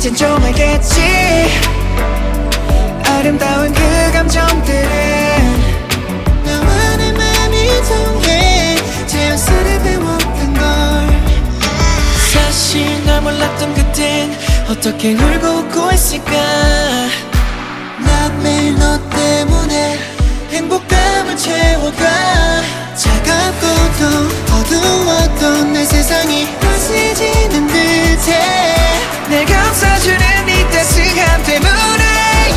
이젠 좀 알겠지. 아름다운 그 감정들은 나와 내 맘이 통해 자연스레 배웠던 걸. 사실 널 몰랐던 그땐 어떻게 울고 웃고 했을까. 난 매일 너 때문에 행복감을 채워가. 차갑고 또 어두웠던 내 세상이 따스해지는 듯해. 날 감싸주는 이 따스함 때문에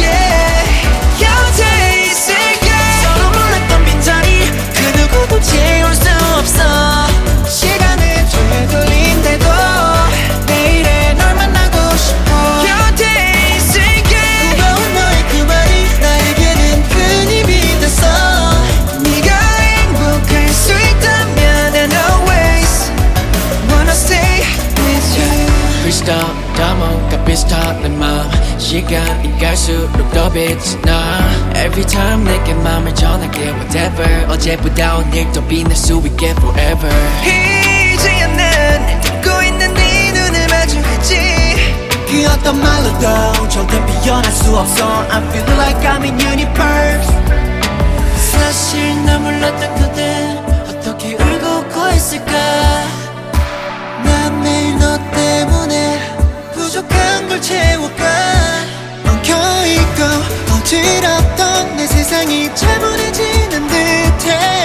곁에 있을게. 서로 몰랐던 빈자리 그 누구도 채울 수 없어. 시간을 되돌린대도 내일에 널 만나고 싶어. 곁에 있을게. 무거운 너의 그 말이 나에게는 큰 힘이 됐어. 네가 행복할 수 있다면 And always wanna stay with you. 비슷한 다모가 비슷한 내 맘. 시간이 갈수록 더 빛이 나. Every time 내게 맘을 전할게 Whatever 어제보다 오늘 더 빛날 수 있게 Forever. 이제야 난 듣고 있는 네 눈을 마주했지. 그 어떤 말로도 절대 비견할 수 없어. I feel like I'm in universe. 사실 나 몰랐던 그대 어떻게 울고 웃고 했을까. 난 매일 너 때문에 부족한 걸 채워가. 엉켜있고 어지럽던 내 세상이 차분해지는 듯해.